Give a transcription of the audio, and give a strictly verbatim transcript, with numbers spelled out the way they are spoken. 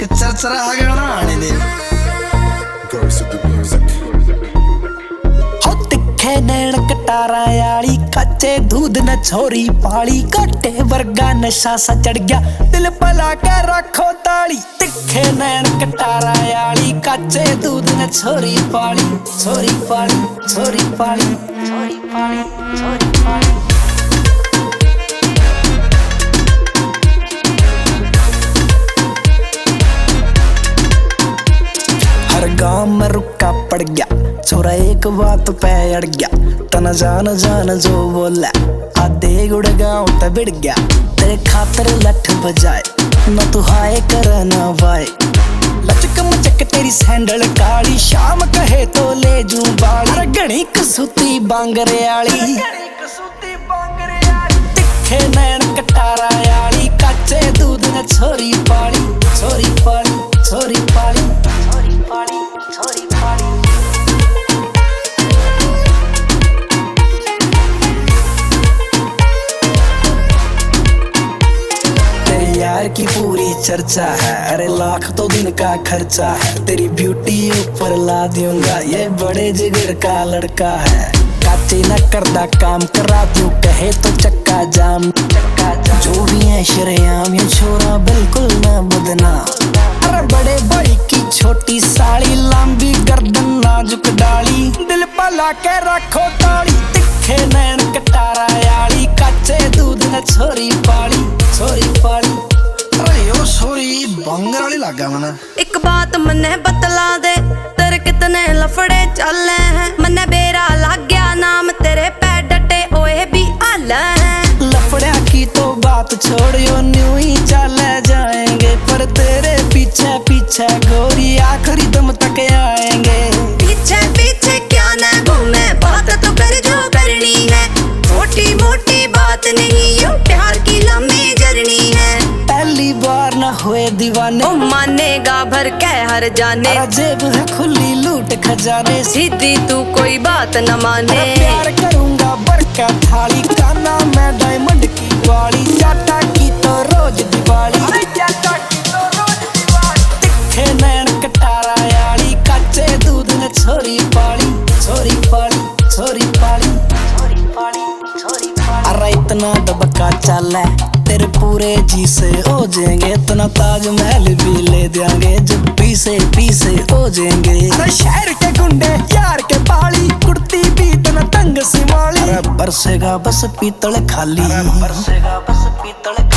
एक चरचरा गाना आने दे। हो तिखे नैन कटारा याली कच्चे दूध न छोरी पाली काटे वर्गा नशा सा चढ़ गया दिल पला के रखो ताली। तिखे नैन कटारा याली कच्चे दूध न छोरी पाली छोरी पाली छोरी पाली छोरी पाली छोरी पाली। हर गांव में रुका पड़ गया छोरा एक बात पे अड़ गया तना जान जान जो बोला आधे गुड़ गाँव ते बिड़ गया तेरे खातर लठ बजाए न तू हाय कर न वाए। लचक मचक तेरी सैंडल काली शाम कहे तो ले जू बाली घनी कसूती बांगरे आली तिखे नैन कटारा याली कच्चे दूध न छोरी पाली छोरी पाली छोरी पाली छोरी पाली छोरी पाली। तेरी यार की पूरी चर्चा है अरे लाख तो दिन का खर्चा है तेरी ब्यूटी ऊपर ला दूंगा ये बड़े जिगर का लड़का है। काचे न करदा काम करा दूं कहे तो चक्का जाम चक्का जाम जो भी है शरेआम ये छोरा बिल्कुल न बदना। अरे बड़े बड़ी की छोटी साड़ी लंबी गर्दन नाजुक डाली दिल पला के रखो ताली। तिखे नैन कटारा याली कच्चे दूध न छोरी पाली छोरी पाली। अरे यो छोरी बांगर वाली लगा मना। एक बात मने बतला दे तेरे कितने लफड़े चले हैं मने बेरा लग गया नाम तेरे पे डटे ओए भी आला है। लफड़ा की तो बात छोड़ियो न्यू ही चले जाएंगे पर तेरे पीछे पीछे गोरी आखिरी दम तक आएंगे। पीछे पीछे क्या ना घूमे बात तो कर जो करनी है छोटी मोटी बात नहीं यो प्यार की लंबी जर्नी है। पहली बार न हुए दीवाने ओ मानेगा भर के हर जाने जेब है खुली लूट खजाने सीधी तू कोई बात न माने। प्यार करूंगा बरका थाली का नाम है डायमंड की वाली जाटा की तो रोज दिवाली जाटा की तो रोज दिवाली। तिखे नैन कटारा याली कच्चे दूध न छोरी पाली छोरी पाली छोरी पाली छोरी पाली छोरी पाली। अरे इतना दबका चल है तेरे पूरे जी से हो जाएंगे इतना ताजमहल भी ले देंगे जब पीसे पीसे हो जाएंगे। अरे शहर के गुंडे यार के पाली कुर्ती भी इतना तंग सिमाली बरसेगा बस पीतल खाली बरसेगा बस पीतल